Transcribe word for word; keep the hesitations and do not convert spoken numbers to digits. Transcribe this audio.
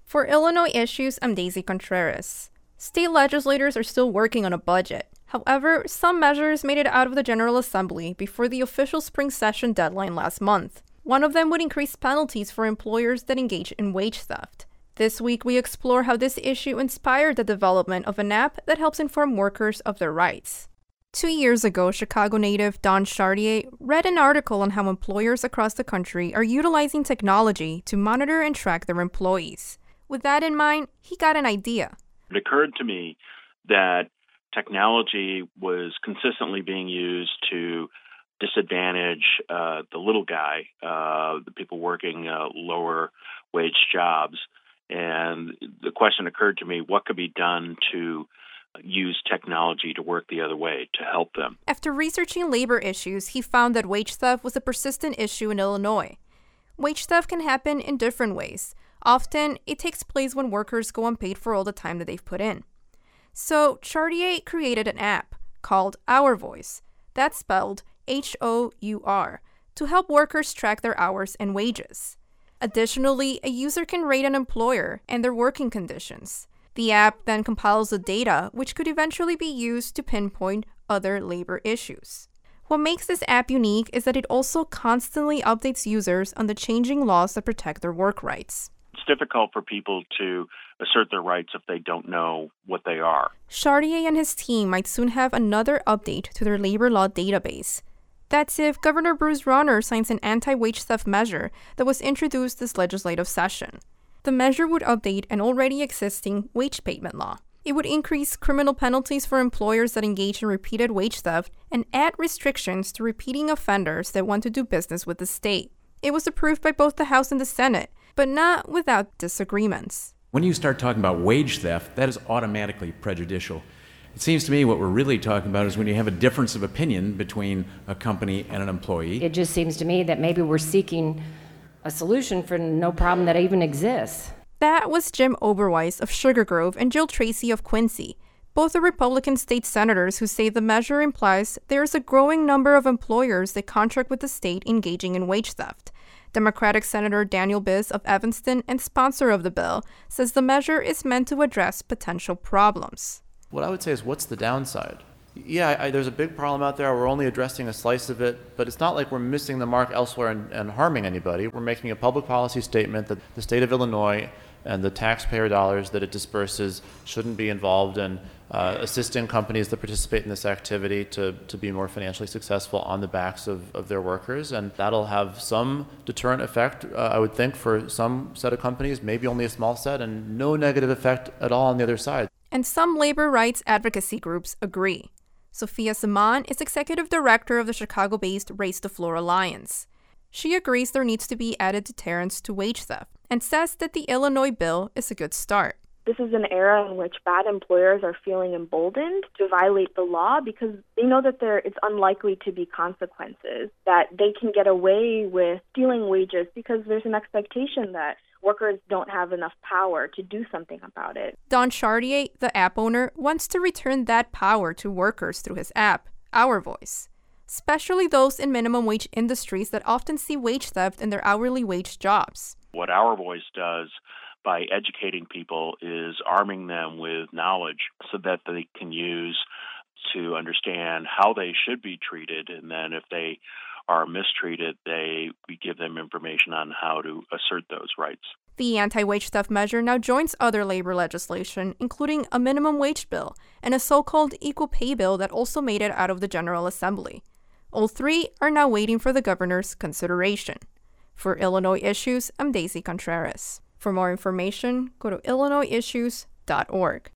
For Illinois Issues, I'm Daisy Contreras. State legislators are still working on a budget. However, some measures made it out of the General Assembly before the official spring session deadline last month. One of them would increase penalties for employers that engage in wage theft. This week, we explore how this issue inspired the development of an app that helps inform workers of their rights. Two years ago, Chicago native Don Chartier read an article on how employers across the country are utilizing technology to monitor and track their employees. With that in mind, he got an idea. It occurred to me that technology was consistently being used to disadvantage uh, the little guy, uh, the people working uh, lower wage jobs. And the question occurred to me, what could be done to use technology to work the other way, to help them? After researching labor issues, he found that wage theft was a persistent issue in Illinois. Wage theft can happen in different ways. Often, it takes place when workers go unpaid for all the time that they've put in. So, Chartier created an app called Our Voice, that's spelled H O U R, to help workers track their hours and wages. Additionally, a user can rate an employer and their working conditions. The app then compiles the data, which could eventually be used to pinpoint other labor issues. What makes this app unique is that it also constantly updates users on the changing laws that protect their work rights. It's difficult for people to assert their rights if they don't know what they are. Chartier and his team might soon have another update to their labor law database. That's if Governor Bruce Rauner signs an anti-wage theft measure that was introduced this legislative session. The measure would update an already existing wage payment law. It would increase criminal penalties for employers that engage in repeated wage theft and add restrictions to repeating offenders that want to do business with the state. It was approved by both the House and the Senate, but not without disagreements. When you start talking about wage theft, that is automatically prejudicial. It seems to me what we're really talking about is when you have a difference of opinion between a company and an employee. It just seems to me that maybe we're seeking a solution for no problem that even exists. That was Jim Oberweis of Sugar Grove and Jill Tracy of Quincy. Both are Republican state senators who say the measure implies there is a growing number of employers that contract with the state engaging in wage theft. Democratic Senator Daniel Biss of Evanston and sponsor of the bill says the measure is meant to address potential problems. What I would say is, what's the downside? Yeah, I, there's a big problem out there. We're only addressing a slice of it, but it's not like we're missing the mark elsewhere and, and harming anybody. We're making a public policy statement that the state of Illinois and the taxpayer dollars that it disperses shouldn't be involved in uh, assisting companies that participate in this activity to, to be more financially successful on the backs of, of their workers. And that'll have some deterrent effect, uh, I would think, for some set of companies, maybe only a small set, and no negative effect at all on the other side. And some labor rights advocacy groups agree. Sophia Simon is executive director of the Chicago-based Race the Floor Alliance. She agrees there needs to be added deterrents to wage theft and says that the Illinois bill is a good start. This is an era in which bad employers are feeling emboldened to violate the law because they know that there it's unlikely to be consequences, that they can get away with stealing wages because there's an expectation that workers don't have enough power to do something about it. Don Chartier, the app owner, wants to return that power to workers through his app, Our Voice, especially those in minimum wage industries that often see wage theft in their hourly wage jobs. What Our Voice does by educating people is arming them with knowledge so that they can use to understand how they should be treated, and then if they are mistreated, they we give them information on how to assert those rights. The anti-wage theft measure now joins other labor legislation, including a minimum wage bill and a so-called equal pay bill that also made it out of the General Assembly. All three are now waiting for the governor's consideration. For Illinois Issues, I'm Daisy Contreras. For more information, go to illinois issues dot org.